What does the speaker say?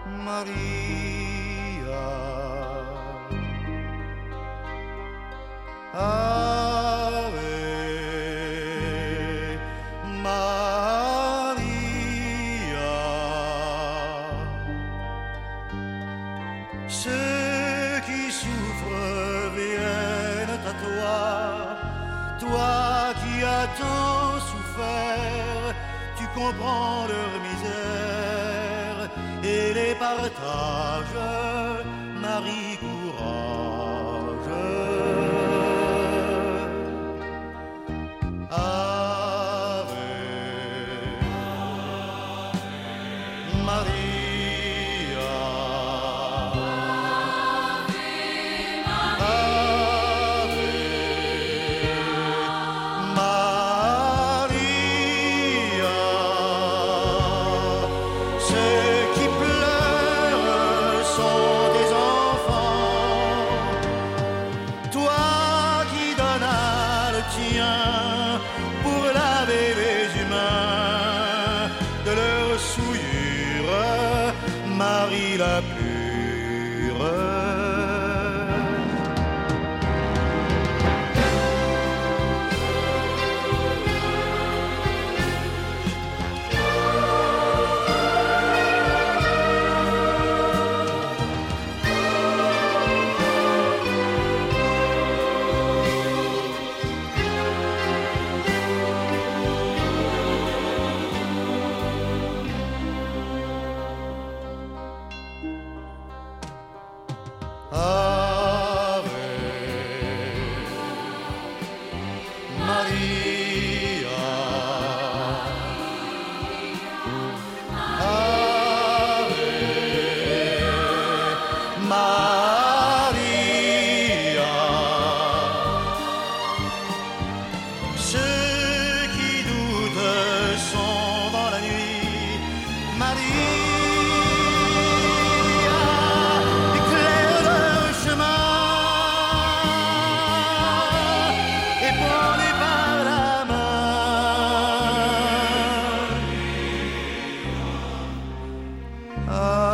Maria. Ave Maria. Ceux qui souffrent viennent à toi, toi qui as tant souffert, tu comprends leur misère et les partages, Marie courage. Ave Maria. Ave Maria. Ceux qui pleurent sont des enfants, toi qui donnas le tien pour laver les humains de leur souillure, Marie la pure. Ave Maria. Ave Maria. Ceux qui doutent sont dans la nuit, Maria. Éclaire leur chemin et prends-les par la main.